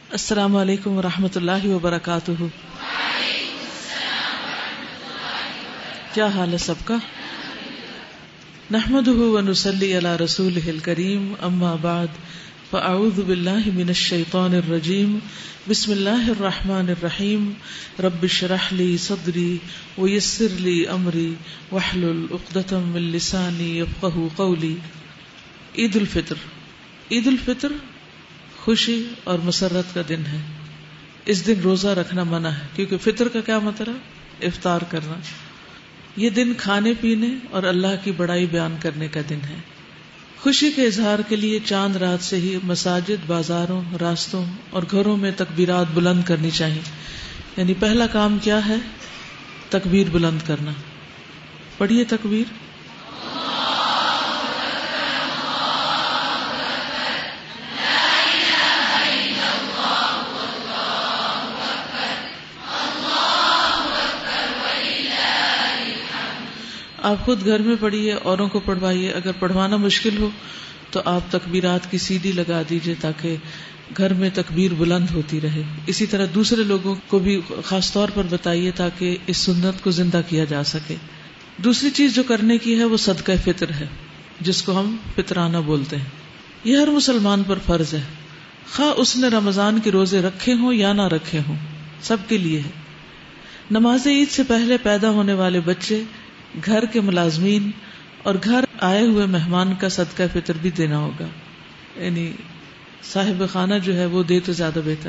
السلام علیکم ورحمۃ اللہ وبرکاتہ۔ کیا حال ہے سب کا؟ نحمده ونصلی علی رسولہ الکریم، اما بعد فاعوذ باللہ من الشیطان الرجیم، بسم اللہ الرحمن الرحیم، رب اشرح لی صدری ویسر لی امری واحلل عقدۃ من لسانی یفقہوا قولی۔ عید الفطر۔ عید الفطر خوشی اور مسرت کا دن ہے۔ اس دن روزہ رکھنا منع ہے، کیونکہ فطر کا کیا مطلب؟ افطار کرنا۔ یہ دن کھانے پینے اور اللہ کی بڑائی بیان کرنے کا دن ہے۔ خوشی کے اظہار کے لیے چاند رات سے ہی مساجد، بازاروں، راستوں اور گھروں میں تکبیرات بلند کرنی چاہیے۔ یعنی پہلا کام کیا ہے؟ تکبیر بلند کرنا۔ پڑھیے تکبیر۔ آپ خود گھر میں پڑھیے، اوروں کو پڑھوائیے۔ اگر پڑھوانا مشکل ہو تو آپ تکبیرات کی CD لگا دیجیے تاکہ گھر میں تکبیر بلند ہوتی رہے۔ اسی طرح دوسرے لوگوں کو بھی خاص طور پر بتائیے تاکہ اس سنت کو زندہ کیا جا سکے۔ دوسری چیز جو کرنے کی ہے وہ صدقہ فطر ہے، جس کو ہم فطرانہ بولتے ہیں۔ یہ ہر مسلمان پر فرض ہے، خواہ اس نے رمضان کے روزے رکھے ہوں یا نہ رکھے ہوں، سب کے لیے ہے۔ نماز عید سے پہلے پیدا ہونے والے بچے، گھر کے ملازمین اور گھر آئے ہوئے مہمان کا صدقہ فطر بھی دینا ہوگا۔ یعنی صاحب خانہ جو ہے وہ دے تو زیادہ بہتر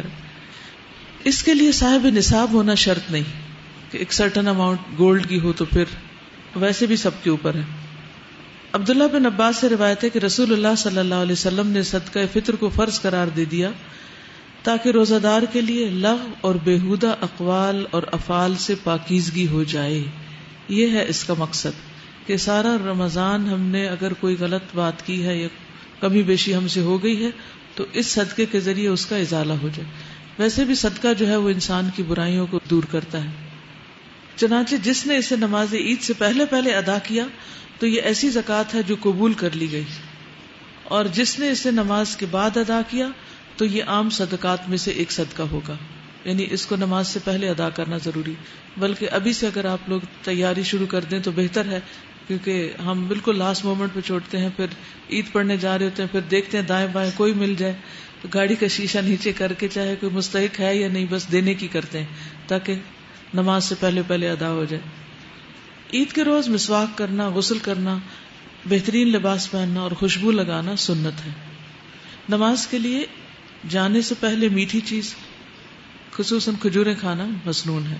ہے۔ اس کے لیے صاحب نصاب ہونا شرط نہیں کہ ایک سرٹن اماؤنٹ گولڈ کی ہو، تو پھر ویسے بھی سب کے اوپر ہے۔ عبداللہ بن عباس سے روایت ہے کہ رسول اللہ صلی اللہ علیہ وسلم نے صدقہ فطر کو فرض قرار دے دیا تاکہ روزہ دار کے لیے لغو اور بیہودہ اقوال اور افعال سے پاکیزگی ہو جائے۔ یہ ہے اس کا مقصد کہ سارا رمضان ہم نے اگر کوئی غلط بات کی ہے یا کمی بیشی ہم سے ہو گئی ہے تو اس صدقے کے ذریعے اس کا ازالہ ہو جائے۔ ویسے بھی صدقہ جو ہے وہ انسان کی برائیوں کو دور کرتا ہے۔ چنانچہ جس نے اسے نماز عید سے پہلے ادا کیا تو یہ ایسی زکوٰۃ ہے جو قبول کر لی گئی، اور جس نے اسے نماز کے بعد ادا کیا تو یہ عام صدقات میں سے ایک صدقہ ہوگا۔ یعنی اس کو نماز سے پہلے ادا کرنا ضروری، بلکہ ابھی سے اگر آپ لوگ تیاری شروع کر دیں تو بہتر ہے، کیونکہ ہم بالکل لاسٹ مومنٹ پہ چھوڑتے ہیں، پھر عید پڑھنے جا رہے ہوتے ہیں، پھر دیکھتے ہیں دائیں بائیں کوئی مل جائے تو گاڑی کا شیشہ نیچے کر کے چاہے کوئی مستحق ہے یا نہیں بس دینے کی کرتے ہیں تاکہ نماز سے پہلے ادا ہو جائے۔ عید کے روز مسواک کرنا، غسل کرنا، بہترین لباس پہننا اور خوشبو لگانا سنت ہے۔ نماز کے لیے جانے سے پہلے میٹھی چیز خصوصاً کھجوریں کھانا مسنون ہے۔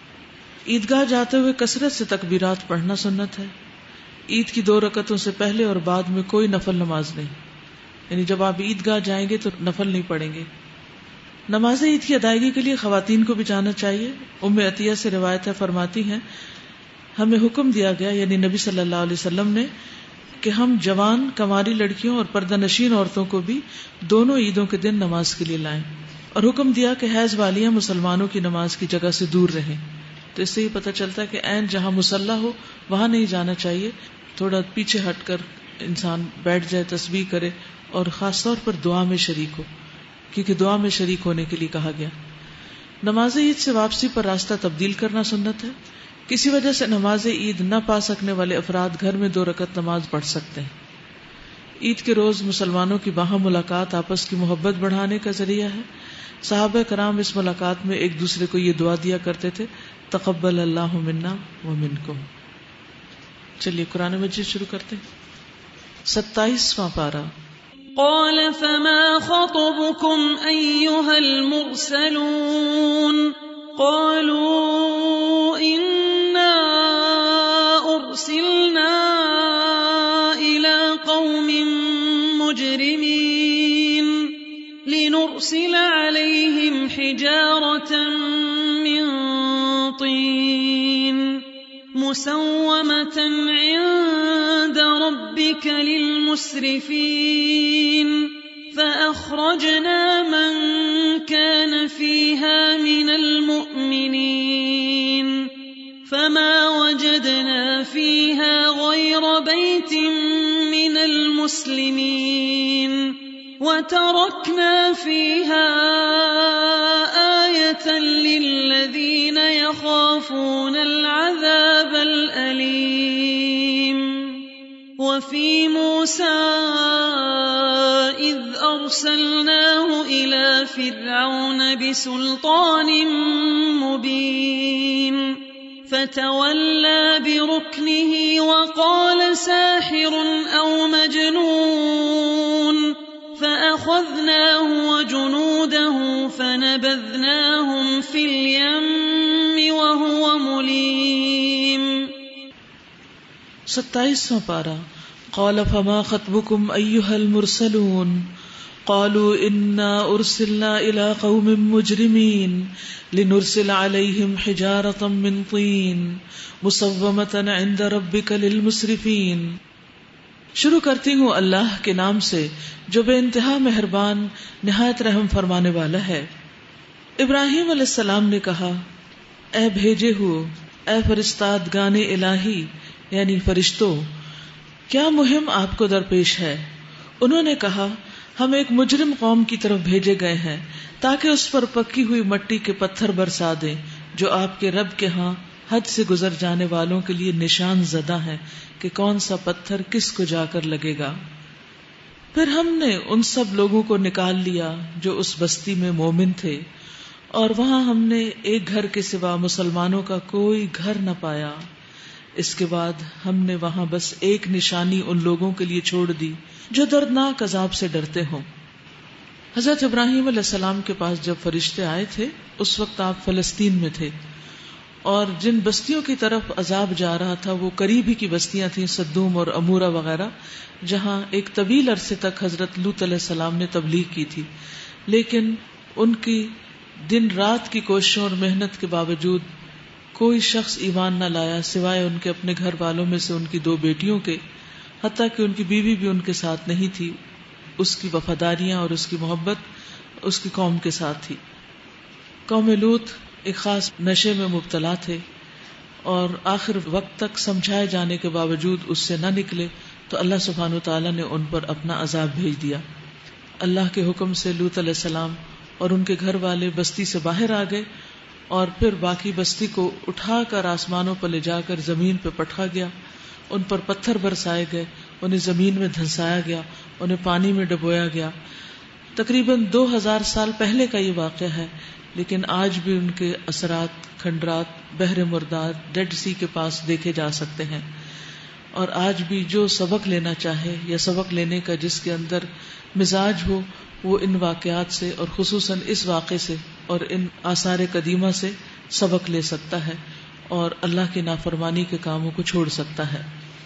عیدگاہ جاتے ہوئے کثرت سے تکبیرات پڑھنا سنت ہے۔ عید کی 2 رکعتوں سے پہلے اور بعد میں کوئی نفل نماز نہیں، یعنی جب آپ عیدگاہ جائیں گے تو نفل نہیں پڑھیں گے۔ نماز عید کی ادائیگی کے لیے خواتین کو بھی جانا چاہیے۔ ام عطیہ سے روایت ہے، فرماتی ہیں ہمیں حکم دیا گیا، یعنی نبی صلی اللہ علیہ وسلم نے، کہ ہم جوان کنواری لڑکیوں اور پردہ نشین عورتوں کو بھی دونوں عیدوں کے دن نماز کے لیے لائیں، اور حکم دیا کہ حیض والیاں مسلمانوں کی نماز کی جگہ سے دور رہیں۔ تو اس سے یہ پتہ چلتا ہے کہ عین جہاں مصلی ہو وہاں نہیں جانا چاہیے، تھوڑا پیچھے ہٹ کر انسان بیٹھ جائے، تسبیح کرے اور خاص طور پر دعا میں شریک ہو، کیونکہ دعا میں شریک ہونے کے لیے کہا گیا۔ نماز عید سے واپسی پر راستہ تبدیل کرنا سنت ہے۔ کسی وجہ سے نماز عید نہ پا سکنے والے افراد گھر میں 2 رکعت نماز پڑھ سکتے ہیں۔ عید کے روز مسلمانوں کی باہم ملاقات آپس کی محبت بڑھانے کا ذریعہ ہے۔ صحابہ کرام اس ملاقات میں ایک دوسرے کو یہ دعا دیا کرتے تھے، تقبل اللہ منا ومنکم۔ چلیے قرآن مجید شروع کرتے ہیں۔ 27واں پارہ۔ قال فما خطبكم أيها المرسلون قالوا إنا أرسلنا إلى قوم مجرمين لنرسل عليهم حجارة من طين مسومة عند ربك للمسرفين فأخرجنا من كان فيها من المؤمنين فما وجدنا فيها غير بيت من المسلمين وتركنا فيها يخافون العذاب الأليم وفي موسى إذ أرسلناه إلى فرعون بسلطان مبين فتولى بركنه وقال ساحر أو مجنون فأخذناه وجنوده فنبذناهم في اليم وهو مليم 27واں پارہ قال فما خطبكم أيها المرسلون قالوا إنا أرسلنا إلى قوم مجرمين لنرسل عليهم حجارة من طين مسومة عند ربك للمسرفين. شروع کرتی ہوں اللہ کے نام سے جو بے انتہا مہربان نہایت رحم فرمانے والا ہے. ابراہیم علیہ السلام نے کہا اے بھیجے ہوئے، اے فرستادگان الہی یعنی فرشتوں، کیا مہم آپ کو درپیش ہے؟ انہوں نے کہا ہم ایک مجرم قوم کی طرف بھیجے گئے ہیں تاکہ اس پر پکی ہوئی مٹی کے پتھر برسا دیں جو آپ کے رب کے ہاں حد سے گزر جانے والوں کے لیے نشان زدہ ہیں کہ کون سا پتھر کس کو جا کر لگے گا. پھر ہم نے ان سب لوگوں کو نکال لیا جو اس بستی میں مومن تھے، اور وہاں ہم نے ایک گھر کے سوا مسلمانوں کا کوئی گھر نہ پایا. اس کے بعد ہم نے وہاں بس ایک نشانی ان لوگوں کے لیے چھوڑ دی جو دردناک عذاب سے ڈرتے ہوں. حضرت ابراہیم علیہ السلام کے پاس جب فرشتے آئے تھے اس وقت آپ فلسطین میں تھے، اور جن بستیوں کی طرف عذاب جا رہا تھا وہ قریب ہی کی بستیاں تھیں، صدوم اور امورہ وغیرہ، جہاں ایک طویل عرصے تک حضرت لوط علیہ السلام نے تبلیغ کی تھی، لیکن ان کی دن رات کی کوششوں اور محنت کے باوجود کوئی شخص ایمان نہ لایا سوائے ان کے اپنے گھر والوں میں سے ان کی 2 بیٹیوں کے، حتیٰ کہ ان کی بیوی بھی ان کے ساتھ نہیں تھی. اس کی وفاداریاں اور اس کی محبت اس کی قوم کے ساتھ تھی. قوم لوط ایک خاص نشے میں مبتلا تھے، اور آخر وقت تک سمجھائے جانے کے باوجود اس سے نہ نکلے تو اللہ سبحانہ وتعالی نے ان پر اپنا عذاب بھیج دیا. اللہ کے حکم سے لوط علیہ السلام اور ان کے گھر والے بستی سے باہر آ گئے، اور پھر باقی بستی کو اٹھا کر آسمانوں پر لے جا کر زمین پہ پٹکا گیا. ان پر پتھر برسائے گئے، انہیں زمین میں دھنسایا گیا، انہیں پانی میں ڈبویا گیا. تقریباً 2000 سال پہلے کا یہ واقعہ ہے، لیکن آج بھی ان کے اثرات کھنڈرات بحر مردار ڈیڈ سی کے پاس دیکھے جا سکتے ہیں. اور آج بھی جو سبق لینا چاہے یا سبق لینے کا جس کے اندر مزاج ہو وہ ان واقعات سے اور خصوصاً اس واقعے سے اور ان آثار قدیمہ سے سبق لے سکتا ہے اور اللہ کی نافرمانی کے کاموں کو چھوڑ سکتا ہے.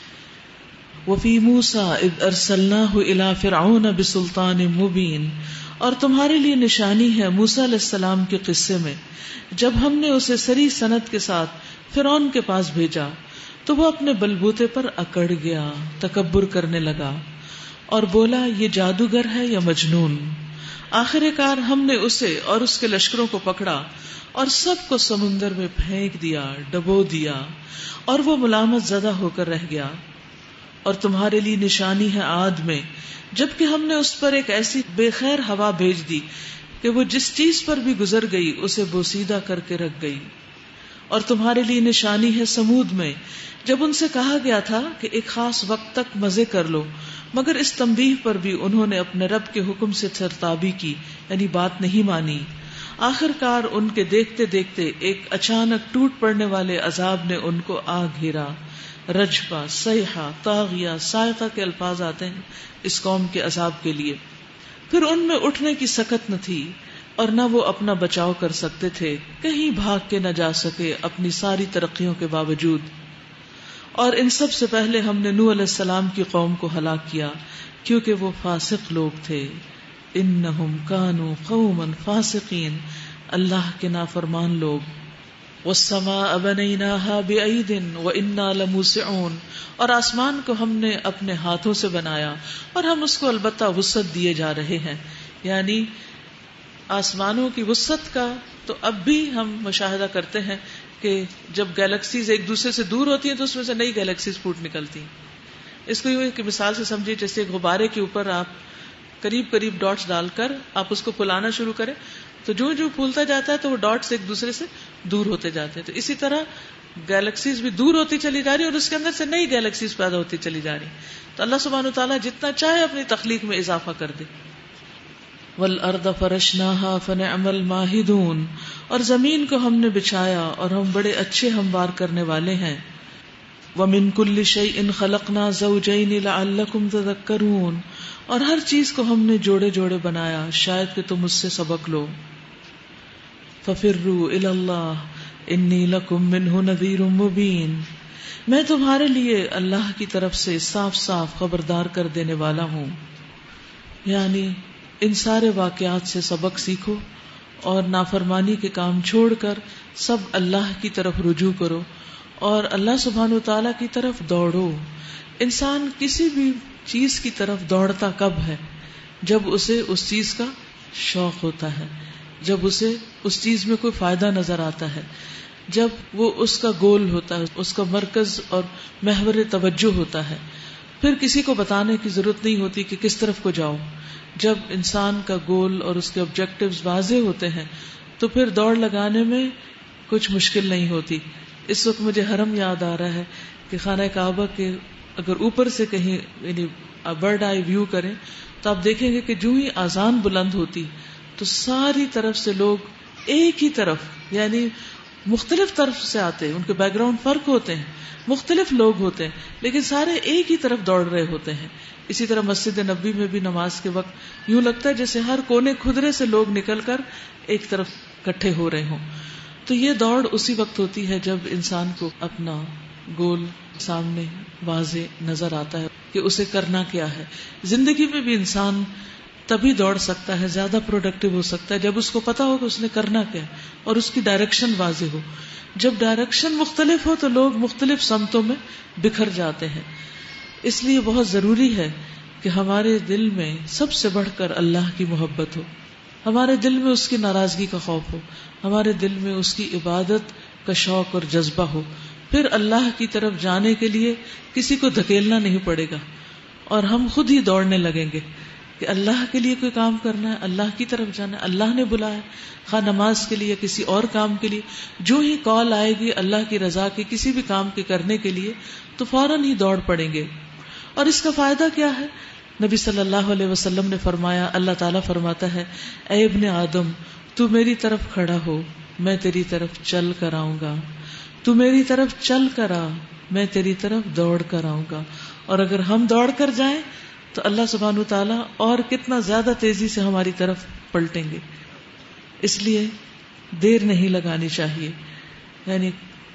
وَفِي مُوسَىٰ إِذْ أَرْسَلْنَاهُ إِلَىٰ فِرْعَوْنَ بِسُلْطَانٍ مُبِينٍ، اور تمہارے لیے نشانی ہے موسیٰ علیہ السلام کے قصے میں جب ہم نے اسے سری سند کے ساتھ فرعون کے پاس بھیجا تو وہ اپنے بلبوتے پر اکڑ گیا، تکبر کرنے لگا اور بولا یہ جادوگر ہے یا مجنون. آخر کار ہم نے اسے اور اس کے لشکروں کو پکڑا اور سب کو سمندر میں پھینک دیا، ڈبو دیا، اور وہ ملامت زدہ ہو کر رہ گیا. اور تمہارے لیے نشانی ہے عاد میں جبکہ ہم نے اس پر ایک ایسی بے خیر ہوا بھیج دی کہ وہ جس چیز پر بھی گزر گئی اسے بوسیدہ کر کے رکھ گئی. اور تمہارے لیے نشانی ہے سمود میں جب ان سے کہا گیا تھا کہ ایک خاص وقت تک مزے کر لو، مگر اس تنبیہ پر بھی انہوں نے اپنے رب کے حکم سے سرتابی کی، یعنی بات نہیں مانی. آخر کار ان کے دیکھتے دیکھتے ایک اچانک ٹوٹ پڑنے والے عذاب نے ان کو آ گھیرا. رجفہ، صیحہ، طاغیہ، صاعقہ کے الفاظ آتے ہیں اس قوم کے عذاب کے لیے. پھر ان میں اٹھنے کی سکت نہ تھی اور نہ وہ اپنا بچاؤ کر سکتے تھے، کہیں بھاگ کے نہ جا سکے اپنی ساری ترقیوں کے باوجود. اور ان سب سے پہلے ہم نے نوح علیہ السلام کی قوم کو ہلاک کیا کیونکہ وہ فاسق لوگ تھے. انہم کانوا قوما فاسقین، اللہ کے نافرمان لوگ. والسماء بنیناہا بعید وانا لموسعون، اور آسمان کو ہم نے اپنے ہاتھوں سے بنایا اور ہم اس کو البتہ وسعت دیے جا رہے ہیں. یعنی آسمانوں کی وسعت کا تو اب بھی ہم مشاہدہ کرتے ہیں کہ جب گیلیکسیز ایک دوسرے سے دور ہوتی ہیں تو اس میں سے نئی گیلیکسیز پھوٹ نکلتی ہیں. اس کو یہ کہ مثال سے سمجھیے جیسے غبارے کے اوپر آپ قریب قریب ڈاٹس ڈال کر آپ اس کو پھلانا شروع کریں تو جو پھولتا جاتا ہے تو وہ ڈاٹس ایک دوسرے سے دور ہوتے جاتے ہیں. تو اسی طرح گیلیکسیز بھی دور ہوتی چلی جا رہی اور اس کے اندر سے نئی گیلیکسیز پیدا ہوتی چلی جا رہی. تو اللہ سبحانہ وتعالیٰ جتنا چاہے اپنی تخلیق میں اضافہ کر دے. وَالْأَرْضَ فَرَشْنَاهَا فَنِعْمَ الْمَاهِدُونَ, اور زمین کو ہم نے بچھایا اور ہم بڑے اچھے ہموار کرنے والے ہیں. وَمِن كُلِّ شَيْءٍ خَلَقْنَا زَوْجَيْنِ لَعَلَّكُمْ تَذَكَّرُونَ, اور ہر چیز کو ہم نے جوڑے جوڑے بنایا شاید کہ تم اس سے سبق لو. فَفِرُّوا إِلَى اللَّهِ إِنِّي لَكُمْ مِنْهُ نَذِيرٌ مُبِينٌ, میں تمہارے لیے اللہ کی طرف سے صاف صاف خبردار کر دینے والا ہوں. یعنی ان سارے واقعات سے سبق سیکھو اور نافرمانی کے کام چھوڑ کر سب اللہ کی طرف رجوع کرو اور اللہ سبحانہ وتعالیٰ کی طرف دوڑو. انسان کسی بھی چیز کی طرف دوڑتا کب ہے؟ جب اسے اس چیز کا شوق ہوتا ہے, جب اسے اس چیز میں کوئی فائدہ نظر آتا ہے, جب وہ اس کا گول ہوتا ہے, اس کا مرکز اور محور توجہ ہوتا ہے. پھر کسی کو بتانے کی ضرورت نہیں ہوتی کہ کس طرف کو جاؤ. جب انسان کا گول اور اس کے آبجیکٹیوز واضح ہوتے ہیں تو پھر دوڑ لگانے میں کچھ مشکل نہیں ہوتی. اس وقت مجھے حرم یاد آ رہا ہے کہ خانہ کعبہ کے اگر اوپر سے کہیں یعنی برڈ آئی ویو کریں تو آپ دیکھیں گے کہ جو ہی اذان بلند ہوتی تو ساری طرف سے لوگ ایک ہی طرف, یعنی مختلف طرف سے آتے ہیں, ان کے بیک گراؤنڈ فرق ہوتے ہیں, مختلف لوگ ہوتے ہیں, لیکن سارے ایک ہی طرف دوڑ رہے ہوتے ہیں. اسی طرح مسجد نبوی میں بھی نماز کے وقت یوں لگتا ہے جیسے ہر کونے خدرے سے لوگ نکل کر ایک طرف اکٹھے ہو رہے ہوں. تو یہ دوڑ اسی وقت ہوتی ہے جب انسان کو اپنا گول سامنے واضح نظر آتا ہے کہ اسے کرنا کیا ہے. زندگی میں بھی انسان تبھی دوڑ سکتا ہے, زیادہ پروڈکٹیو ہو سکتا ہے جب اس کو پتا ہو کہ اس نے کرنا کیا اور اس کی ڈائریکشن واضح ہو. جب ڈائریکشن مختلف ہو تو لوگ مختلف سمتوں میں بکھر جاتے ہیں. اس لیے بہت ضروری ہے کہ ہمارے دل میں سب سے بڑھ کر اللہ کی محبت ہو, ہمارے دل میں اس کی ناراضگی کا خوف ہو, ہمارے دل میں اس کی عبادت کا شوق اور جذبہ ہو. پھر اللہ کی طرف جانے کے لیے کسی کو دھکیلنا نہیں پڑے گا اور ہم خود ہی دوڑنے لگیں گے کہ اللہ کے لیے کوئی کام کرنا ہے, اللہ کی طرف جانا ہے, اللہ نے بلایا, خواہ نماز کے لیے یا کسی اور کام کے لیے. جو ہی کال آئے گی اللہ کی رضا کے کسی بھی کام کے کرنے کے لیے تو فوراً ہی دوڑ پڑیں گے. اور اس کا فائدہ کیا ہے؟ نبی صلی اللہ علیہ وسلم نے فرمایا, اللہ تعالیٰ فرماتا ہے, اے ابن آدم تو میری طرف کھڑا ہو میں تیری طرف چل کر آؤں گا, تو میری طرف چل کر آ میں تیری طرف دوڑ کر آؤں گا. اور اگر ہم دوڑ کر جائیں تو اللہ سبحانہ وتعالیٰ اور کتنا زیادہ تیزی سے ہماری طرف پلٹیں گے. اس لیے دیر نہیں لگانی چاہیے, یعنی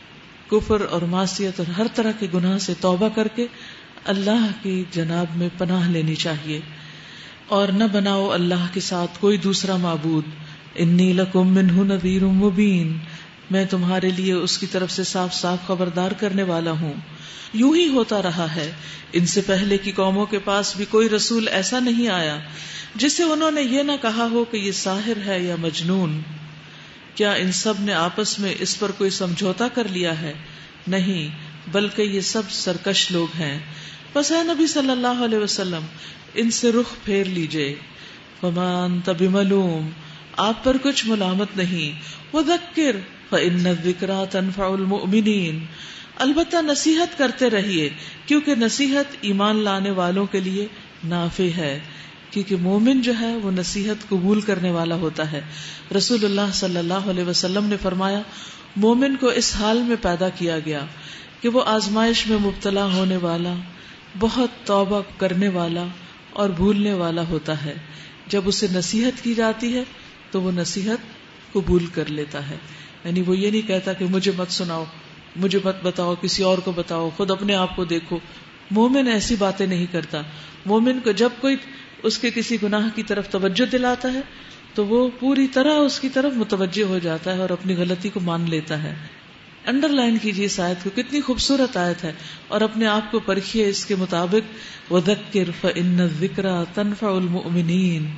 کفر اور معصیت اور ہر طرح کے گناہ سے توبہ کر کے اللہ کی جناب میں پناہ لینی چاہیے. اور نہ بناؤ اللہ کے ساتھ کوئی دوسرا معبود. انی لکم منہ نذیر مبین, میں تمہارے لیے اس کی طرف سے صاف صاف خبردار کرنے والا ہوں. یوں ہی ہوتا رہا ہے, ان سے پہلے کی قوموں کے پاس بھی کوئی رسول ایسا نہیں آیا جس سے انہوں نے یہ نہ کہا ہو کہ یہ ساحر ہے یا مجنون. کیا ان سب نے آپس میں اس پر کوئی سمجھوتا کر لیا ہے؟ نہیں, بلکہ یہ سب سرکش لوگ ہیں. بس اے نبی صلی اللہ علیہ وسلم ان سے رخ پھیر لیجئے. فما انت بملوم, آپ پر کچھ ملامت نہیں. وذکر فإن الذکریٰ تنفع المؤمنین, البتہ نصیحت کرتے رہیے کیونکہ نصیحت ایمان لانے والوں کے لیے نافع ہے, کیونکہ مومن جو ہے وہ نصیحت قبول کرنے والا ہوتا ہے. رسول اللہ صلی اللہ علیہ وسلم نے فرمایا, مومن کو اس حال میں پیدا کیا گیا کہ وہ آزمائش میں مبتلا ہونے والا, بہت توبہ کرنے والا اور بھولنے والا ہوتا ہے. جب اسے نصیحت کی جاتی ہے تو وہ نصیحت قبول کر لیتا ہے. یعنی وہ یہ نہیں کہتا کہ مجھے مت سناؤ, مجھے مت بتاؤ, کسی اور کو بتاؤ, خود اپنے آپ کو دیکھو. مومن ایسی باتیں نہیں کرتا. مومن کو جب کوئی اس کے کسی گناہ کی طرف توجہ دلاتا ہے تو وہ پوری طرح اس کی طرف متوجہ ہو جاتا ہے اور اپنی غلطی کو مان لیتا ہے. انڈر لائن کیجیے اس آیت کو, کتنی خوبصورت آیت ہے, اور اپنے آپ کو پرکھیے اس کے مطابق. وَذَكِّرْ فَإِنَّ الذِّكْرَىٰ تَنفَعُ الْمُؤْمِنِينَ,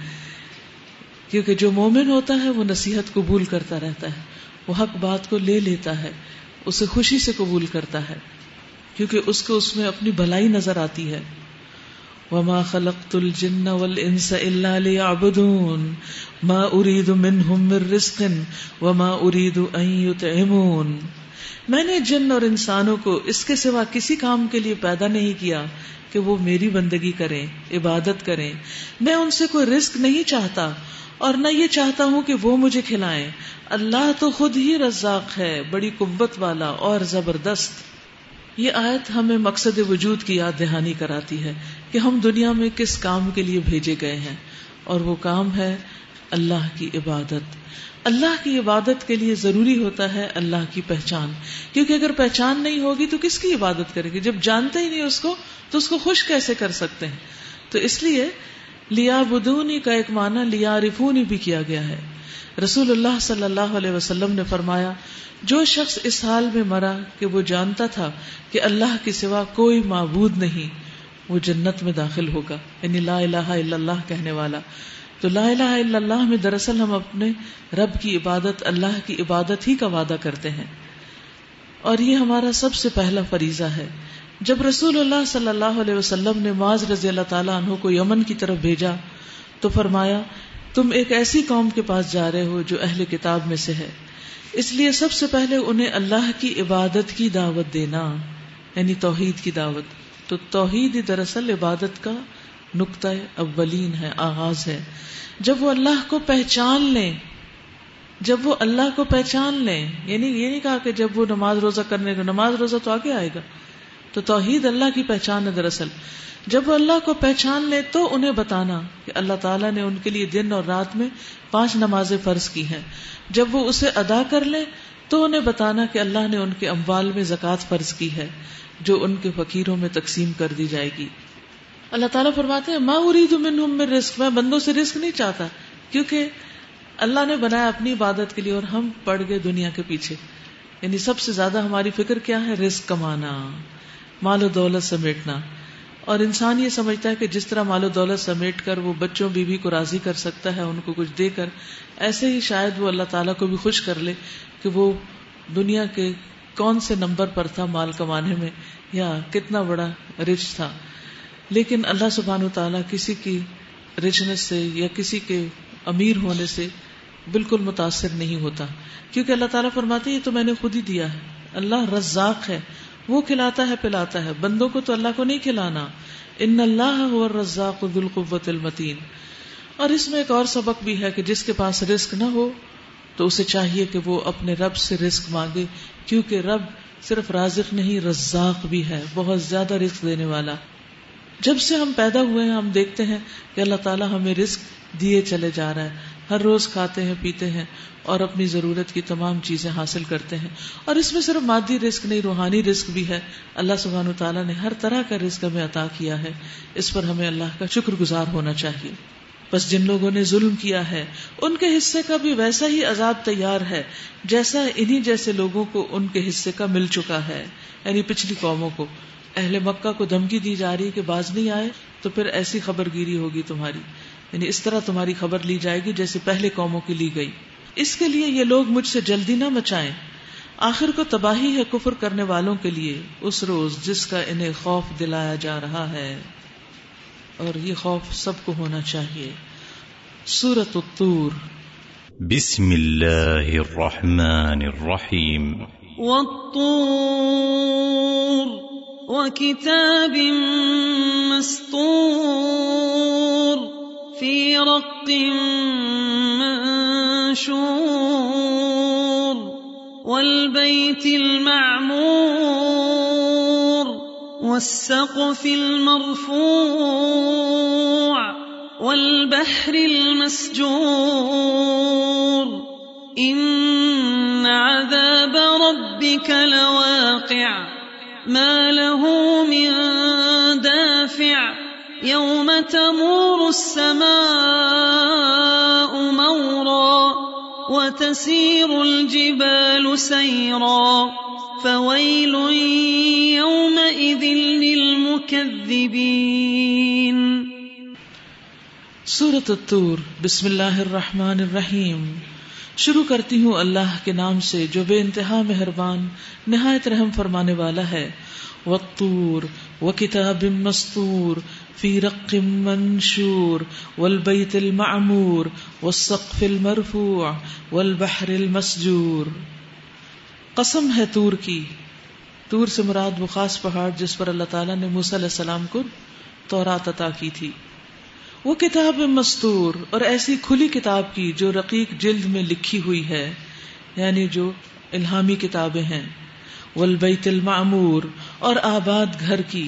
کیونکہ جو مومن ہوتا ہے وہ نصیحت قبول کرتا رہتا ہے, وہ حق بات کو لے لیتا ہے, اسے خوشی سے قبول کرتا ہے کیونکہ اس کو اس میں اپنی بھلائی نظر آتی ہے. وما خلقت الجن والانس الا ليعبدون ما اريد منهم من رزق وما اريد ان يطعمون. میں نے جن اور انسانوں کو اس کے سوا کسی کام کے لیے پیدا نہیں کیا کہ وہ میری بندگی کریں، عبادت کریں. میں ان سے کوئی رزق نہیں چاہتا اور نہ یہ چاہتا ہوں کہ وہ مجھے کھلائیں. اللہ تو خود ہی رزاق ہے، بڑی قوت والا اور زبردست. یہ آیت ہمیں مقصد وجود کی یاد دہانی کراتی ہے کہ ہم دنیا میں کس کام کے لیے بھیجے گئے ہیں، اور وہ کام ہے اللہ کی عبادت. اللہ کی عبادت کے لیے ضروری ہوتا ہے اللہ کی پہچان، کیونکہ اگر پہچان نہیں ہوگی تو کس کی عبادت کرے گی؟ جب جانتے ہی نہیں اس کو تو اس کو خوش کیسے کر سکتے ہیں؟ تو اس لیے لیعبدونی کا ایک معنی لیعرفونی بھی کیا گیا ہے. رسول اللہ صلی اللہ علیہ وسلم نے فرمایا، جو شخص اس حال میں مرا کہ وہ جانتا تھا کہ اللہ کے سوا کوئی معبود نہیں، وہ جنت میں داخل ہوگا. یعنی لا الہ الا اللہ کہنے والا. تو لا الہ الا اللہ میں دراصل ہم اپنے رب کی عبادت، اللہ کی عبادت ہی کا وعدہ کرتے ہیں، اور یہ ہمارا سب سے پہلا فریضہ ہے. جب رسول اللہ صلی اللہ علیہ وسلم نے معاذ رضی اللہ تعالیٰ عنہ کو یمن کی طرف بھیجا تو فرمایا، تم ایک ایسی قوم کے پاس جا رہے ہو جو اہل کتاب میں سے ہے، اس لیے سب سے پہلے انہیں اللہ کی عبادت کی دعوت دینا، یعنی توحید کی دعوت. تو توحید دراصل عبادت کا نقطہ اولین ہے، آغاز ہے. جب وہ اللہ کو پہچان لیں، جب وہ اللہ کو پہچان لیں، یعنی یہ نہیں کہا کہ جب وہ نماز روزہ کرنے کو، نماز روزہ تو آگے آئے گا. تو توحید اللہ کی پہچان ہے دراصل. جب وہ اللہ کو پہچان لیں تو انہیں بتانا کہ اللہ تعالیٰ نے ان کے لیے دن اور رات میں 5 نمازیں فرض کی ہیں. جب وہ اسے ادا کر لیں تو انہیں بتانا کہ اللہ نے ان کے اموال میں زکوٰۃ فرض کی ہے جو ان کے فقیروں میں تقسیم کر دی جائے گی. اللہ تعالیٰ فرماتے ہیں، ما اريد منهم من رزق، میں بندوں سے رزق نہیں چاہتا، کیونکہ اللہ نے بنایا اپنی عبادت کے لیے اور ہم پڑ گئے دنیا کے پیچھے. یعنی سب سے زیادہ ہماری فکر کیا ہے؟ رزق کمانا، مال و دولت سمیٹنا. اور انسان یہ سمجھتا ہے کہ جس طرح مال و دولت سمیٹ کر وہ بچوں بیوی کو راضی کر سکتا ہے، ان کو کچھ دے کر، ایسے ہی شاید وہ اللہ تعالیٰ کو بھی خوش کر لے کہ وہ دنیا کے کون سے نمبر پر تھا مال کمانے میں، یا کتنا بڑا رچ تھا. لیکن اللہ سبحانہ وتعالیٰ کسی کی رچنس سے یا کسی کے امیر ہونے سے بالکل متاثر نہیں ہوتا، کیونکہ اللہ تعالیٰ فرماتے ہیں یہ تو میں نے خود ہی دیا ہے. اللہ رزاق ہے، وہ کھلاتا ہے پلاتا ہے، بندوں کو تو اللہ کو نہیں کھلانا. ان اللہ هو الرزاق ذو القوة المتین. اور اس میں ایک اور سبق بھی ہے کہ جس کے پاس رزق نہ ہو تو اسے چاہیے کہ وہ اپنے رب سے رزق مانگے، کیونکہ رب صرف رازق نہیں، رزاق بھی ہے، بہت زیادہ رزق دینے والا. جب سے ہم پیدا ہوئے ہیں ہم دیکھتے ہیں کہ اللہ تعالیٰ ہمیں رزق دیے چلے جا رہا ہے. ہر روز کھاتے ہیں، پیتے ہیں اور اپنی ضرورت کی تمام چیزیں حاصل کرتے ہیں. اور اس میں صرف مادی رزق نہیں، روحانی رزق بھی ہے. اللہ سبحانہ وتعالیٰ نے ہر طرح کا رزق ہمیں عطا کیا ہے. اس پر ہمیں اللہ کا شکر گزار ہونا چاہیے. بس جن لوگوں نے ظلم کیا ہے ان کے حصے کا بھی ویسا ہی عذاب تیار ہے جیسا انہی جیسے لوگوں کو ان کے حصے کا مل چکا ہے. یعنی پچھلی قوموں کو، اہل مکہ کو دھمکی دی جا رہی کہ باز نہیں آئے تو پھر ایسی خبر گیری ہوگی تمہاری، یعنی اس طرح تمہاری خبر لی جائے گی جیسے پہلے قوموں کی لی گئی. اس کے لیے یہ لوگ مجھ سے جلدی نہ مچائیں، آخر کو تباہی ہے کفر کرنے والوں کے لیے اس روز جس کا انہیں خوف دلایا جا رہا ہے، اور یہ خوف سب کو ہونا چاہیے. سورۃ الطور. بسم اللہ الرحمن الرحیم. والطور وكتاب مسطور في رق منشور والبيت المعمور والسقف المرفوع والبحر المسجور إن عذاب ربك لواقع ما له من دافع يوم تمور السماء مورا وتسير الجبال سيرا فويل يومئذ للمكذبين. سورۃ الطور. بسم اللہ الرحمن الرحیم. شروع کرتی ہوں اللہ کے نام سے جو بے انتہا مہربان نہایت رحم فرمانے والا ہے. والطور وکتاب مسطور فی رق منشور والبیت المعمور والسقف المرفوع والبحر المسجور. قسم ہے طور کی. طور سے مراد وہ خاص پہاڑ جس پر اللہ تعالیٰ نے موسیٰ علیہ السلام کو تورات عطا کی تھی. وہ کتاب مستور اور ایسی کھلی کتاب کی جو رقیق جلد میں لکھی ہوئی ہے، یعنی جو الہامی کتابیں ہیں. والبیت المعمور اور آباد گھر کی.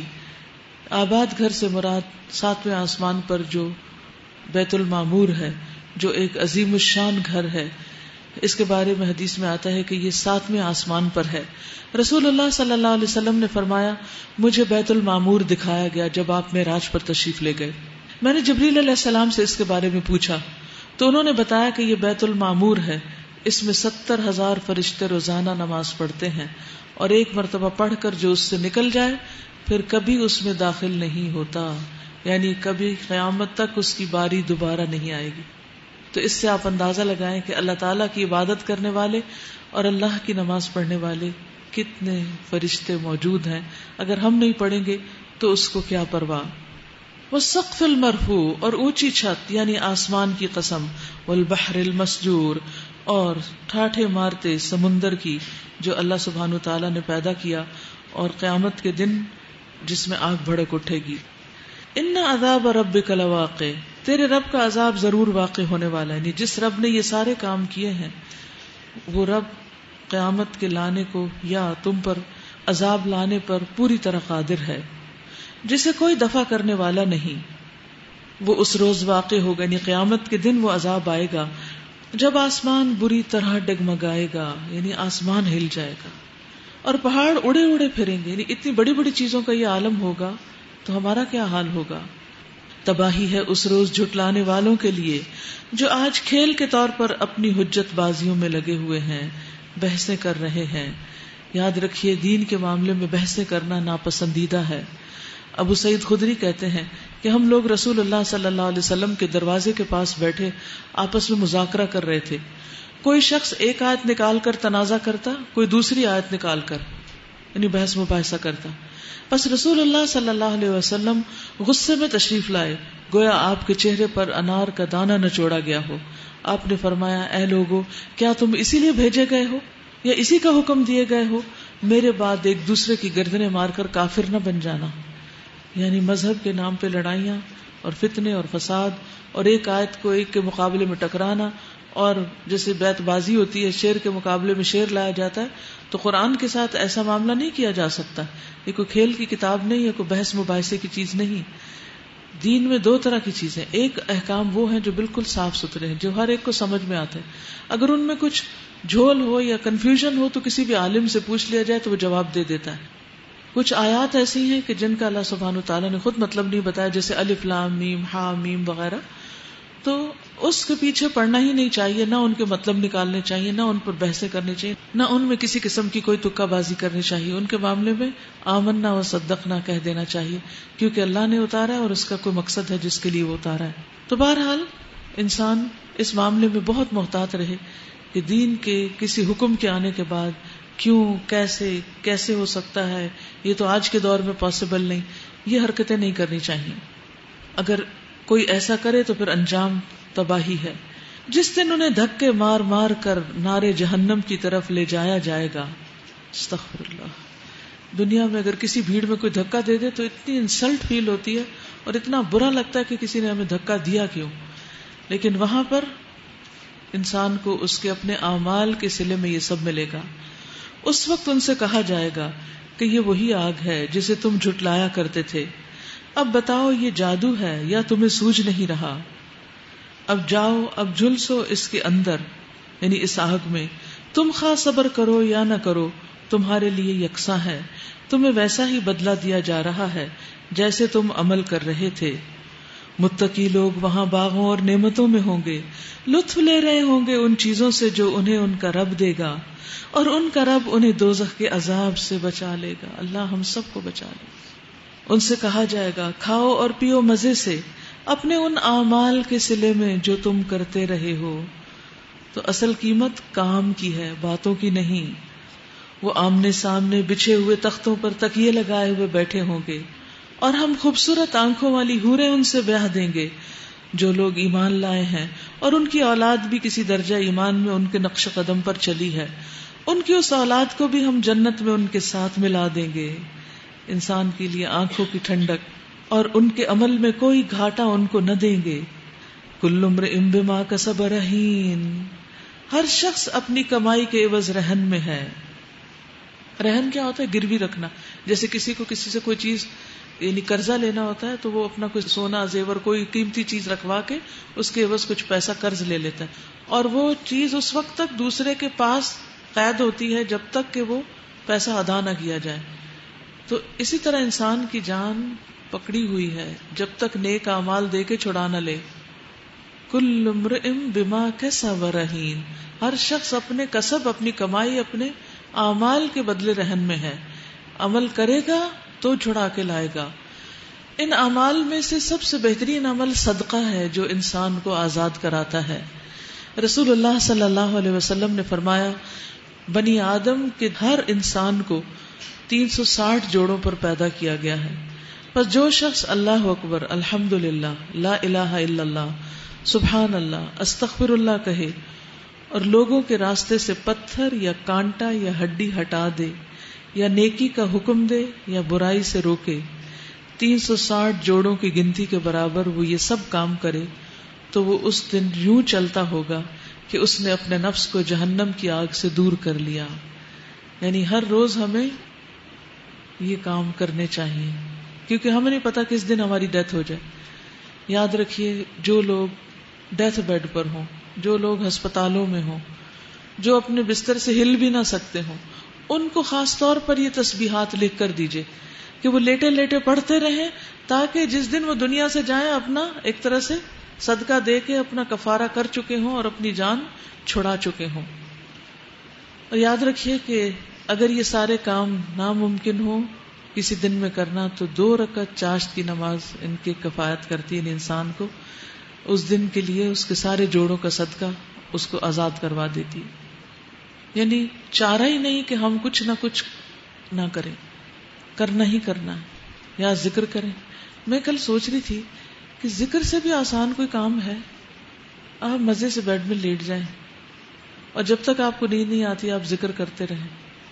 آباد گھر سے مراد 7ویں آسمان پر جو بیت المعمور ہے، جو ایک عظیم الشان گھر ہے. اس کے بارے میں حدیث میں آتا ہے کہ یہ 7ویں آسمان پر ہے. رسول اللہ صلی اللہ علیہ وسلم نے فرمایا مجھے بیت المعمور دکھایا گیا جب آپ معراج پر تشریف لے گئے. میں نے جبریل علیہ السلام سے اس کے بارے میں پوچھا تو انہوں نے بتایا کہ یہ بیت المعمور ہے. اس میں 70,000 فرشتے روزانہ نماز پڑھتے ہیں، اور ایک مرتبہ پڑھ کر جو اس سے نکل جائے پھر کبھی اس میں داخل نہیں ہوتا، یعنی کبھی قیامت تک اس کی باری دوبارہ نہیں آئے گی. تو اس سے آپ اندازہ لگائیں کہ اللہ تعالیٰ کی عبادت کرنے والے اور اللہ کی نماز پڑھنے والے کتنے فرشتے موجود ہیں. اگر ہم نہیں پڑھیں گے تو اس کو کیا پرواہ. والسقف المرفوع اور اونچی چھت یعنی آسمان کی قسم. والبحر المسجور اور ٹھاٹھے مارتے سمندر کی جو اللہ سبحانہ تعالیٰ نے پیدا کیا، اور قیامت کے دن جس میں آگ بھڑک اٹھے گی. ان عذاب ربک لواقع، تیرے رب کا عذاب ضرور واقع ہونے والا ہے. یعنی جس رب نے یہ سارے کام کیے ہیں وہ رب قیامت کے لانے کو یا تم پر عذاب لانے پر پوری طرح قادر ہے، جسے کوئی دفع کرنے والا نہیں. وہ اس روز واقع ہوگا، یعنی قیامت کے دن وہ عذاب آئے گا جب آسمان بری طرح ڈگمگائے گا، یعنی آسمان ہل جائے گا اور پہاڑ اڑے اڑے پھریں گے. یعنی اتنی بڑی بڑی چیزوں کا یہ عالم ہوگا تو ہمارا کیا حال ہوگا. تباہی ہے اس روز جھٹلانے والوں کے لیے جو آج کھیل کے طور پر اپنی حجت بازیوں میں لگے ہوئے ہیں، بحثیں کر رہے ہیں. یاد رکھیے دین کے معاملے میں بحثیں کرنا ناپسندیدہ ہے. ابو سعید خدری کہتے ہیں کہ ہم لوگ رسول اللہ صلی اللہ علیہ وسلم کے دروازے کے پاس بیٹھے آپس میں مذاکرہ کر رہے تھے. کوئی شخص ایک آیت نکال کر تنازع کرتا، کوئی دوسری آیت نکال کر یعنی بحث مباحثہ کرتا. بس رسول اللہ صلی اللہ علیہ وسلم غصے میں تشریف لائے، گویا آپ کے چہرے پر انار کا دانہ نچوڑا گیا ہو. آپ نے فرمایا اے لوگو، کیا تم اسی لیے بھیجے گئے ہو یا اسی کا حکم دیے گئے ہو؟ میرے بعد ایک دوسرے کی گردنیں مار کر کافر نہ بن جانا. یعنی مذہب کے نام پہ لڑائیاں اور فتنے اور فساد، اور ایک آیت کو ایک کے مقابلے میں ٹکرانا، اور جیسے بیت بازی ہوتی ہے شیر کے مقابلے میں شیر لایا جاتا ہے، تو قرآن کے ساتھ ایسا معاملہ نہیں کیا جا سکتا. یہ کوئی کھیل کی کتاب نہیں ہے، کوئی بحث مباحثے کی چیز نہیں. دین میں 2 طرح کی چیزیں، ایک احکام وہ ہیں جو بالکل صاف ستھرے ہیں، جو ہر ایک کو سمجھ میں آتے ہیں. اگر ان میں کچھ جھول ہو یا کنفیوژن ہو تو کسی بھی عالم سے پوچھ لیا جائے تو وہ جواب دے دیتا ہے. کچھ آیات ایسی ہیں کہ جن کا اللہ سبحانہ وتعالیٰ نے خود مطلب نہیں بتایا، جیسے الف لام میم ہا میم وغیرہ، تو اس کے پیچھے پڑھنا ہی نہیں چاہیے، نہ ان کے مطلب نکالنے چاہیے، نہ ان پر بحثیں کرنی چاہیے، نہ ان میں کسی قسم کی کوئی تکہ بازی کرنی چاہیے. ان کے معاملے میں آمنا و صدقنا کہہ دینا چاہیے، کیونکہ اللہ نے اتارا ہے اور اس کا کوئی مقصد ہے جس کے لیے وہ اتارا ہے. تو بہرحال انسان اس معاملے میں بہت محتاط رہے کہ دین کے کسی حکم کے آنے کے بعد کیوں، کیسے ہو سکتا ہے، یہ تو آج کے دور میں پاسبل نہیں، یہ حرکتیں نہیں کرنی چاہیے. اگر کوئی ایسا کرے تو پھر انجام تباہی ہے. جس دن انہیں دھکے مار مار کر نارے جہنم کی طرف لے جایا جائے گا. استغفر اللہ. دنیا میں اگر کسی بھیڑ میں کوئی دھکا دے دے تو اتنی انسلٹ فیل ہوتی ہے اور اتنا برا لگتا ہے کہ کسی نے ہمیں دھکا دیا کیوں. لیکن وہاں پر انسان کو اس کے اپنے اعمال کے صلے میں یہ سب ملے گا. اس وقت ان سے کہا جائے گا کہ یہ وہی آگ ہے جسے تم جھٹلایا کرتے تھے. اب بتاؤ یہ جادو ہے یا تمہیں سوجھ نہیں رہا؟ اب جاؤ، اب جھلسو اس کے اندر، یعنی اس آگ میں. تم خواہ صبر کرو یا نہ کرو تمہارے لیے یکساں ہے، تمہیں ویسا ہی بدلہ دیا جا رہا ہے جیسے تم عمل کر رہے تھے. متقی لوگ وہاں باغوں اور نعمتوں میں ہوں گے، لطف لے رہے ہوں گے ان چیزوں سے جو انہیں ان کا رب دے گا، اور ان کا رب انہیں دوزخ کے عذاب سے بچا لے گا. اللہ ہم سب کو بچا لے. ان سے کہا جائے گا کھاؤ اور پیو مزے سے اپنے ان اعمال کے صلے میں جو تم کرتے رہے ہو. تو اصل قیمت کام کی ہے، باتوں کی نہیں. وہ آمنے سامنے بچھے ہوئے تختوں پر تکیے لگائے ہوئے بیٹھے ہوں گے، اور ہم خوبصورت آنکھوں والی حوریں ان سے بیاہ دیں گے جو لوگ ایمان لائے ہیں اور ان کی اولاد بھی کسی درجہ ایمان میں ان کے نقش قدم پر چلی ہے. ان کی اس اولاد کو بھی ہم جنت میں ان کے ساتھ ملا دیں گے. انسان کے لیے آنکھوں کی ٹھنڈک اور ان کے عمل میں کوئی گھاٹا ان کو نہ دیں گے. کل امرئ بما کسب رہین، ہر شخص اپنی کمائی کے عوض رہن میں ہے. رہن کیا ہوتا ہے؟ گروی رکھنا. جیسے کسی کو کسی سے کوئی چیز یعنی قرضہ لینا ہوتا ہے تو وہ اپنا کوئی سونا زیور کوئی قیمتی چیز رکھوا کے اس کے عوض کچھ پیسہ قرض لے لیتا ہے، اور وہ چیز اس وقت تک دوسرے کے پاس قید ہوتی ہے جب تک کہ وہ پیسہ ادا نہ کیا جائے. تو اسی طرح انسان کی جان پکڑی ہوئی ہے جب تک نیک اعمال دے کے چھڑا نہ لے. کل امرئ بما کسب رہین، ہر شخص اپنے کسب، اپنی کمائی، اپنے اعمال کے بدلے رہن میں ہے. عمل کرے گا تو چھڑا کے لائے گا. ان اعمال میں سے سب سے بہترین عمل صدقہ ہے جو انسان کو آزاد کراتا ہے. رسول اللہ صلی اللہ علیہ وسلم نے فرمایا، بنی آدم کے ہر انسان کو 360 جوڑوں پر پیدا کیا گیا ہے. پس جو شخص اللہ اکبر، الحمدللہ، لا الہ الا اللہ، سبحان اللہ، استغفر اللہ کہے اور لوگوں کے راستے سے پتھر یا کانٹا یا ہڈی ہٹا دے یا نیکی کا حکم دے یا برائی سے روکے، 360 جوڑوں کی گنتی کے برابر وہ یہ سب کام کرے تو وہ اس دن یوں چلتا ہوگا کہ اس نے اپنے نفس کو جہنم کی آگ سے دور کر لیا. یعنی ہر روز ہمیں یہ کام کرنے چاہیے کیونکہ ہمیں نہیں پتا کس دن ہماری ڈیتھ ہو جائے. یاد رکھیے، جو لوگ ڈیتھ بیڈ پر ہوں، جو لوگ ہسپتالوں میں ہوں، جو اپنے بستر سے ہل بھی نہ سکتے ہوں، ان کو خاص طور پر یہ تسبیحات لکھ کر دیجئے کہ وہ لیٹے لیٹے پڑھتے رہیں تاکہ جس دن وہ دنیا سے جائیں اپنا ایک طرح سے صدقہ دے کے اپنا کفارہ کر چکے ہوں اور اپنی جان چھڑا چکے ہوں. اور یاد رکھیے کہ اگر یہ سارے کام ناممکن ہوں کسی دن میں کرنا تو 2 رکعت چاشت کی نماز ان کی کفایت کرتی ہے. انسان کو اس دن کے لیے اس کے سارے جوڑوں کا صدقہ اس کو آزاد کروا دیتی. یعنی چارہ ہی نہیں کہ ہم کچھ نہ کچھ نہ کریں، کرنا ہی کرنا ہے، یا ذکر کریں. میں کل سوچ رہی تھی کہ ذکر سے بھی آسان کوئی کام ہے. آپ مزے سے بیڈ میں لیٹ جائیں اور جب تک آپ کو نیند نہیں آتی آپ ذکر کرتے رہیں.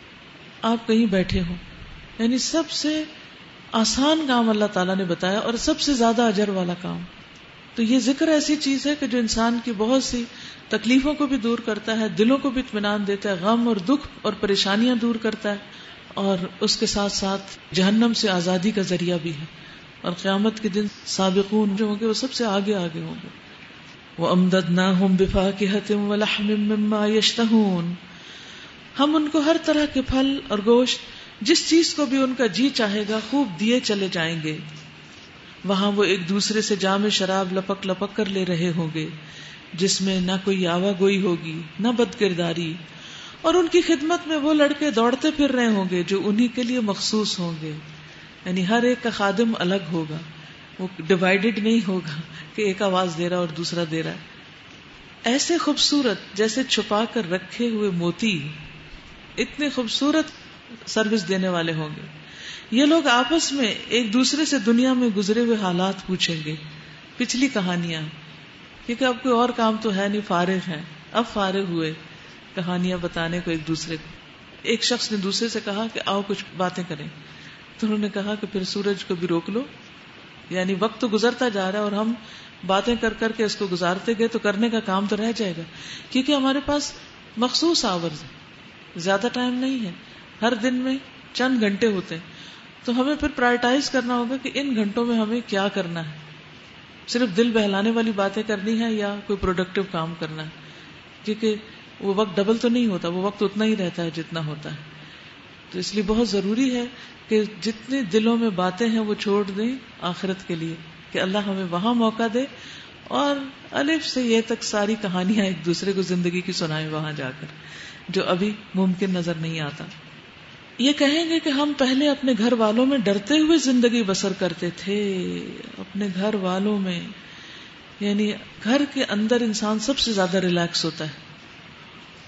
آپ کہیں بیٹھے ہوں، یعنی سب سے آسان کام اللہ تعالیٰ نے بتایا اور سب سے زیادہ اجر والا کام. تو یہ ذکر ایسی چیز ہے کہ جو انسان کی بہت سی تکلیفوں کو بھی دور کرتا ہے، دلوں کو بھی اطمینان دیتا ہے، غم اور دکھ اور پریشانیاں دور کرتا ہے، اور اس کے ساتھ ساتھ جہنم سے آزادی کا ذریعہ بھی ہے. اور قیامت کے دن سابقون جو ہوں گے وہ سب سے آگے آگے ہوں گے. وَأَمْدَدْنَاهُمْ بِفَاكِهَةٍ وَلَحْمٍ مِّمَّا يَشْتَهُونَ، ہم ان کو ہر طرح کے پھل اور گوشت جس چیز کو بھی ان کا جی چاہے گا خوب دیے چلے جائیں گے. وہاں وہ ایک دوسرے سے جام شراب لپک لپک کر لے رہے ہوں گے جس میں نہ کوئی آوا گوئی ہوگی نہ بد کرداری، اور ان کی خدمت میں وہ لڑکے دوڑتے پھر رہے ہوں گے جو انہی کے لیے مخصوص ہوں گے. یعنی ہر ایک کا خادم الگ ہوگا، وہ ڈیوائیڈڈ نہیں ہوگا کہ ایک آواز دے رہا اور دوسرا دے رہا ہے. ایسے خوبصورت جیسے چھپا کر رکھے ہوئے موتی، اتنے خوبصورت سروس دینے والے ہوں گے. یہ لوگ آپس میں ایک دوسرے سے دنیا میں گزرے ہوئے حالات پوچھیں گے، پچھلی کہانیاں، کیونکہ اب کوئی اور کام تو ہے نہیں، فارغ ہیں، اب فارغ ہوئے کہانیاں بتانے کو ایک دوسرے کو. ایک شخص نے دوسرے سے کہا کہ آؤ کچھ باتیں کریں، تو انہوں نے کہا کہ پھر سورج کو بھی روک لو. یعنی وقت تو گزرتا جا رہا ہے اور ہم باتیں کر کر کے اس کو گزارتے گئے تو کرنے کا کام تو رہ جائے گا، کیونکہ ہمارے پاس مخصوص آورز ہیں، زیادہ ٹائم نہیں ہے، ہر دن میں چند گھنٹے ہوتے ہیں. تو ہمیں پھر پرائرٹائز کرنا ہوگا کہ ان گھنٹوں میں ہمیں کیا کرنا ہے. صرف دل بہلانے والی باتیں کرنی ہے یا کوئی پروڈکٹیو کام کرنا ہے، کیونکہ وہ وقت ڈبل تو نہیں ہوتا، وہ وقت اتنا ہی رہتا ہے جتنا ہوتا ہے. تو اس لیے بہت ضروری ہے کہ جتنے دلوں میں باتیں ہیں وہ چھوڑ دیں آخرت کے لیے، کہ اللہ ہمیں وہاں موقع دے اور الف سے یہ تک ساری کہانیاں ایک دوسرے کو زندگی کی سنائیں وہاں جا کر، جو ابھی ممکن نظر نہیں آتا. یہ کہیں گے کہ ہم پہلے اپنے گھر والوں میں ڈرتے ہوئے زندگی بسر کرتے تھے. اپنے گھر والوں میں، یعنی گھر کے اندر انسان سب سے زیادہ ریلیکس ہوتا ہے.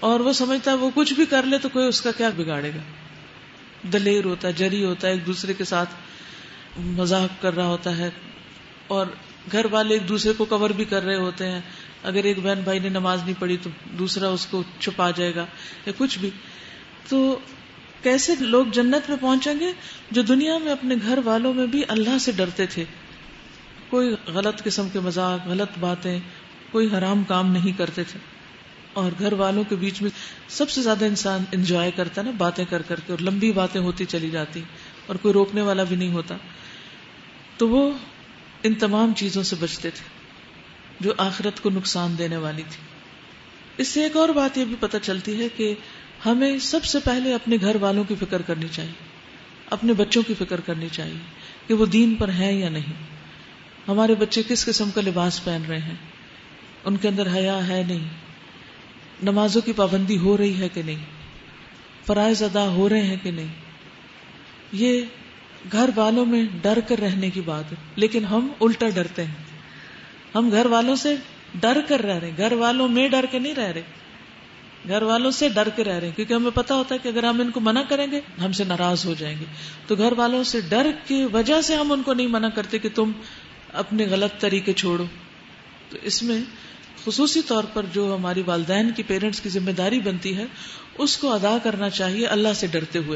اور وہ سمجھتا ہے وہ کچھ بھی کر لے تو کوئی اس کا کیا بگاڑے گا. دلیر ہوتا ہے, جری ہوتا ہے, ایک دوسرے کے ساتھ مذاق کر رہا ہوتا ہے, اور گھر والے ایک دوسرے کو کور بھی کر رہے ہوتے ہیں. اگر ایک بہن بھائی نے نماز نہیں پڑھی تو دوسرا اس کو چھپا جائے گا یا کچھ بھی. تو کیسے لوگ جنت میں پہنچیں گے جو دنیا میں اپنے گھر والوں میں بھی اللہ سے ڈرتے تھے, کوئی غلط قسم کے مذاق, غلط باتیں, کوئی حرام کام نہیں کرتے تھے. اور گھر والوں کے بیچ میں سب سے زیادہ انسان انجوائے کرتا ہے نا, باتیں کر کر کے, اور لمبی باتیں ہوتی چلی جاتی اور کوئی روکنے والا بھی نہیں ہوتا. تو وہ ان تمام چیزوں سے بچتے تھے جو آخرت کو نقصان دینے والی تھی. اس سے ایک اور بات یہ بھی پتہ چلتی ہے کہ ہمیں سب سے پہلے اپنے گھر والوں کی فکر کرنی چاہیے, اپنے بچوں کی فکر کرنی چاہیے کہ وہ دین پر ہیں یا نہیں. ہمارے بچے کس قسم کا لباس پہن رہے ہیں, ان کے اندر حیا ہے نہیں, نمازوں کی پابندی ہو رہی ہے کہ نہیں, فرائض ادا ہو رہے ہیں کہ نہیں. یہ گھر والوں میں ڈر کر رہنے کی بات ہے, لیکن ہم الٹا ڈرتے ہیں. ہم گھر والوں سے ڈر کر رہ رہے ہیں, گھر والوں میں ڈر کے نہیں رہ رہے, گھر والوں سے ڈر کے رہ رہے ہیں, کیونکہ ہمیں پتا ہوتا ہے کہ اگر ہم ان کو منع کریں گے ہم سے ناراض ہو جائیں گے. تو گھر والوں سے ڈر کی وجہ سے ہم ان کو نہیں منع کرتے کہ تم اپنے غلط طریقے چھوڑو. تو اس میں خصوصی طور پر جو ہماری والدین کی, پیرنٹس کی ذمہ داری بنتی ہے اس کو ادا کرنا چاہیے اللہ سے ڈرتے ہوئے.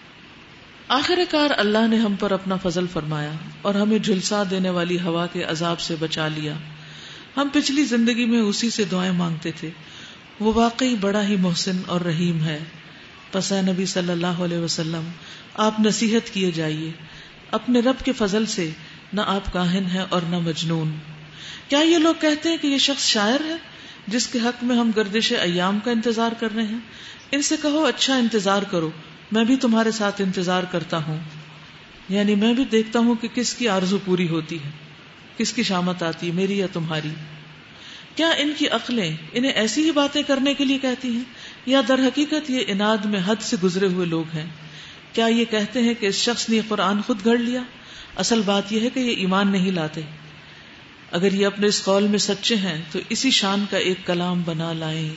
آخر کار اللہ نے ہم پر اپنا فضل فرمایا اور ہمیں جھلسا دینے والی ہوا کے عذاب سے بچا لیا. ہم پچھلی زندگی میں اسی سے دعائیں مانگتے تھے, وہ واقعی بڑا ہی محسن اور رحیم ہے. پس اے نبی صلی اللہ علیہ وسلم آپ نصیحت کیے جائیے, اپنے رب کے فضل سے نہ آپ کاہن ہیں اور نہ مجنون. کیا یہ لوگ کہتے ہیں کہ یہ شخص شاعر ہے جس کے حق میں ہم گردش ایام کا انتظار کر رہے ہیں؟ ان سے کہو اچھا انتظار کرو, میں بھی تمہارے ساتھ انتظار کرتا ہوں. یعنی میں بھی دیکھتا ہوں کہ کس کی آرزو پوری ہوتی ہے, کس کی شامت آتی ہے, میری یا تمہاری. کیا ان کی عقلیں انہیں ایسی ہی باتیں کرنے کے لیے کہتی ہیں, یا در حقیقت یہ اناد میں حد سے گزرے ہوئے لوگ ہیں؟ کیا یہ کہتے ہیں کہ اس شخص نے قرآن خود گھڑ لیا؟ اصل بات یہ ہے کہ یہ ایمان نہیں لاتے. اگر یہ اپنے اس قول میں سچے ہیں تو اسی شان کا ایک کلام بنا لائیں.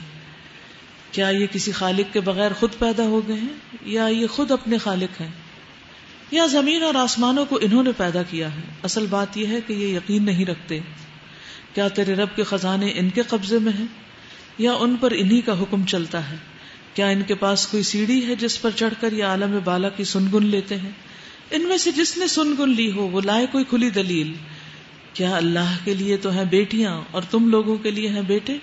کیا یہ کسی خالق کے بغیر خود پیدا ہو گئے ہیں, یا یہ خود اپنے خالق ہیں, یا زمین اور آسمانوں کو انہوں نے پیدا کیا ہے؟ اصل بات یہ ہے کہ یہ یقین نہیں رکھتے. کیا تیرے رب کے خزانے ان کے قبضے میں ہیں, یا ان پر انہی کا حکم چلتا ہے؟ کیا ان کے پاس کوئی سیڑھی ہے جس پر چڑھ کر یہ عالم بالا کی سنگن لیتے ہیں؟ ان میں سے جس نے سنگن لی ہو وہ لائے کوئی کھلی دلیل. کیا اللہ کے لیے تو ہیں بیٹیاں اور تم لوگوں کے لیے ہیں بیٹے؟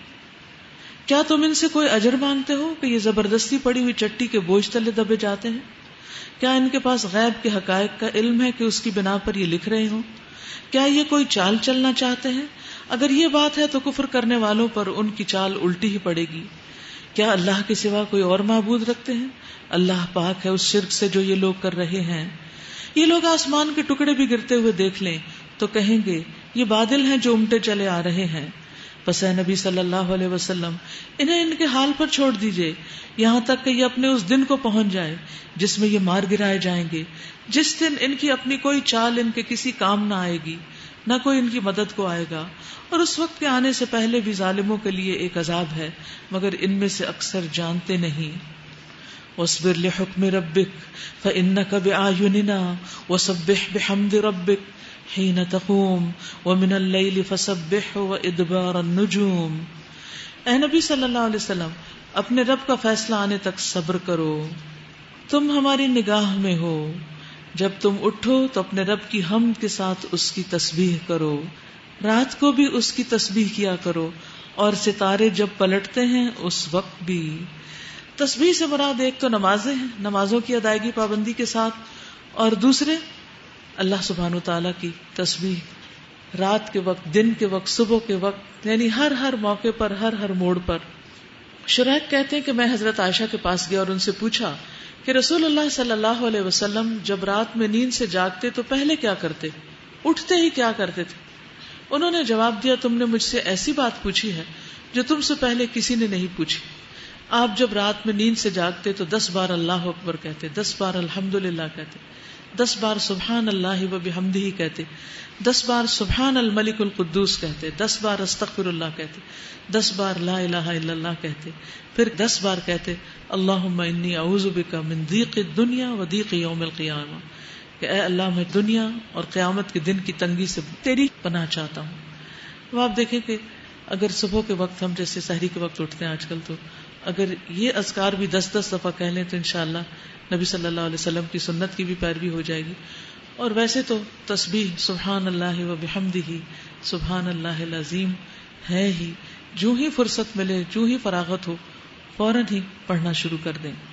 کیا تم ان سے کوئی اجر مانگتے ہو کہ یہ زبردستی پڑی ہوئی چٹی کے بوجھ تلے دبے جاتے ہیں؟ کیا ان کے پاس غیب کے حقائق کا علم ہے کہ اس کی بنا پر یہ لکھ رہے ہوں؟ کیا یہ کوئی چال چلنا چاہتے ہیں؟ اگر یہ بات ہے تو کفر کرنے والوں پر ان کی چال الٹی ہی پڑے گی. کیا اللہ کے سوا کوئی اور معبود رکھتے ہیں؟ اللہ پاک ہے اس شرک سے جو یہ لوگ کر رہے ہیں. یہ لوگ آسمان کے ٹکڑے بھی گرتے ہوئے دیکھ لیں تو کہیں گے یہ بادل ہیں جو امٹے چلے آ رہے ہیں. پس اے نبی صلی اللہ علیہ وسلم انہیں ان کے حال پر چھوڑ دیجئے یہاں تک کہ یہ اپنے اس دن کو پہنچ جائے جس میں یہ مار گرائے جائیں گے, جس دن ان کی اپنی کوئی چال ان کے کسی کام نہ آئے گی, نہ کوئی ان کی مدد کو آئے گا. اور اس وقت کے آنے سے پہلے بھی ظالموں کے لیے ایک عذاب ہے مگر ان میں سے اکثر جانتے نہیں. واصبر لحکم ربک فإنک بأعیننا وسبح بحمد ربک حین تقوم ومن اللیل فسبح وادبار النجوم. اے نبی صلی اللہ علیہ وسلم اپنے رب کا فیصلہ آنے تک صبر کرو, تم ہماری نگاہ میں ہو. جب تم اٹھو تو اپنے رب کی حمد کے ساتھ اس کی تسبیح کرو, رات کو بھی اس کی تسبیح کیا کرو, اور ستارے جب پلٹتے ہیں اس وقت بھی. تسبیح سے مراد ایک تو نمازیں ہیں, نمازوں کی ادائیگی پابندی کے ساتھ, اور دوسرے اللہ سبحانہ وتعالیٰ کی تسبیح رات کے وقت, دن کے وقت, صبح کے وقت, یعنی ہر موقع پر, ہر موڑ پر. شریح کہتے ہیں کہ میں حضرت عائشہ کے پاس گیا اور ان سے پوچھا کہ رسول اللہ صلی اللہ علیہ وسلم جب رات میں نیند سے جاگتے تو پہلے کیا کرتے, اٹھتے ہی کیا کرتے تھے؟ انہوں نے جواب دیا تم نے مجھ سے ایسی بات پوچھی ہے جو تم سے پہلے کسی نے نہیں پوچھی. آپ جب رات میں نیند سے جاگتے تو 10 بار اللہ اکبر کہتے, 10 بار الحمدللہ کہتے, 10 بار سبحان اللہ و بحمدہ کہتے، 10 بار سبحان الملک القدوس کہتے، 10 بار استغفر اللہ کہتے، 10 بار لا الہ الا اللہ کہتے، پھر 10 بار کہتے اللہم انی اعوذ بک من ضیق الدنیا و ضیق یوم القیامہ، کہ اے اللہ میں دنیا اور قیامت کے دن کی تنگی سے تیری پناہ چاہتا ہوں. اب آپ دیکھیں کہ اگر صبح کے وقت ہم جیسے سحری کے وقت اٹھتے ہیں آج کل، تو اگر یہ اذکار بھی 10 دفعہ کہہ لیں تو انشاءاللہ نبی صلی اللہ علیہ وسلم کی سنت کی بھی پیروی ہو جائے گی. اور ویسے تو تسبیح سبحان اللہ و بحمدہ سبحان اللہ العظیم ہے ہی، جو ہی فرصت ملے، جو ہی فراغت ہو، فوراً ہی پڑھنا شروع کر دیں.